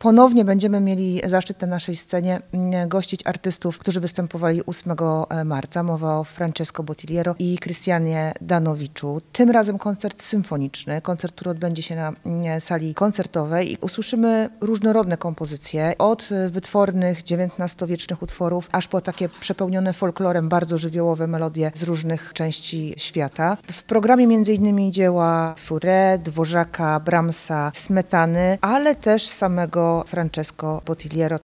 ponownie będziemy mieli zaszczyt na naszej scenie gościć artystów, którzy występowali 8 marca. Mowa o Francesco Bottigliero i Krystianie Danowiczu. Tym razem koncert symfoniczny, koncert, który odbędzie się na sali koncertowej i usłyszymy różnorodne kompozycje, od wytwornych XIX-wiecznych utworów, aż po takie przepełnione folklorem, bardzo żywiołowe melodie z różnych części świata. W programie m.in. dzieła Fauré, Dvořáka, Brahmsa, Smetany, ale też samego Francesco Bottigliero.